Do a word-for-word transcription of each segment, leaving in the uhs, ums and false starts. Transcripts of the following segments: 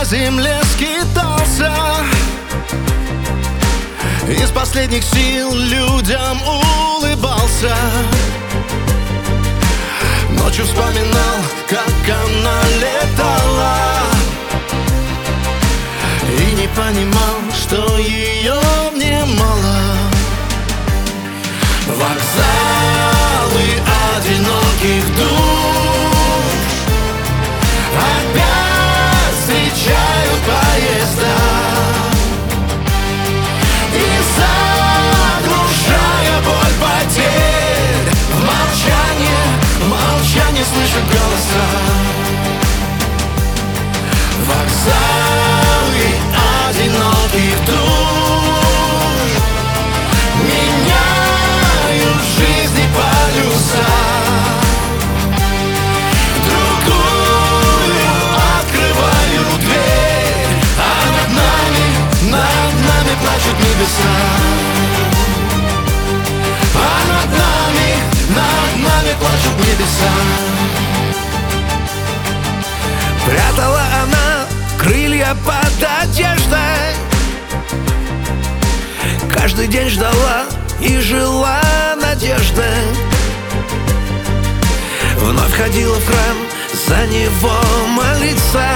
земле скитался, из последних сил людям улыбался. Ночью вспоминал, как она летала, и не понимал, что ее мне мало. Вокзалы одиноких душ опять встречают поезда, и заглушая боль потерь, в молчании, в молчании слышу голоса. Вокзалы одиноких душ меняют в жизни полюса, другую открывают дверь, а над нами, над нами плачут небеса. А над нами, над нами плачут небеса. Прятала она крылья под одеждой, каждый день ждала и жила надеждой. Вновь ходила в храм за него молиться,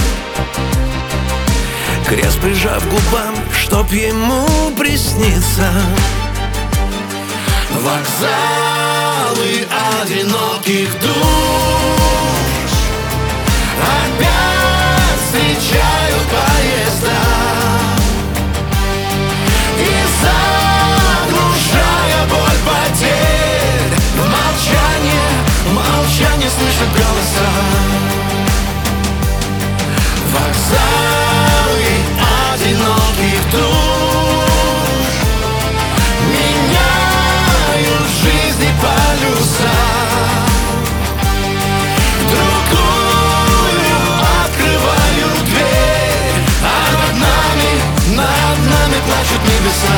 крест прижав к губам, чтоб ему присниться. Вокзалы одиноких душ опять встречают поезда, и заглушая боль потерь, в молчании, в молчании слышу голоса. Вокзалы одиноких душ меняют в жизни полюса, другую открывают дверь, а над нами, над нами плачут небеса.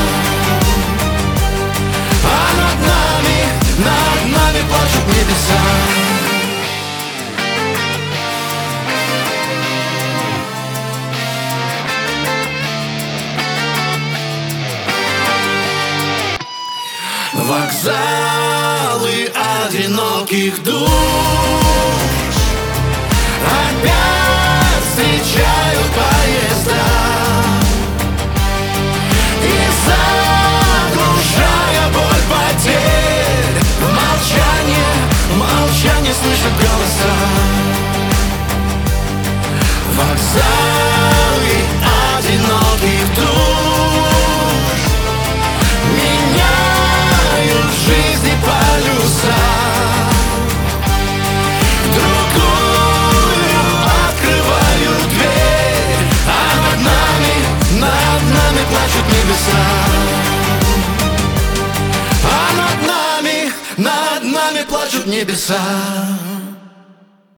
А над нами, над нами плачут небеса. Вокзалы одиноких душ опять встречают поезда, и заглушая боль потерь, в молчании, в молчании слышу голоса. Вокзалы одиноких душ меняют в жизни полюса, другую открывают дверь, а над нами, над нами плачут небеса. А над нами, над нами плачут небеса.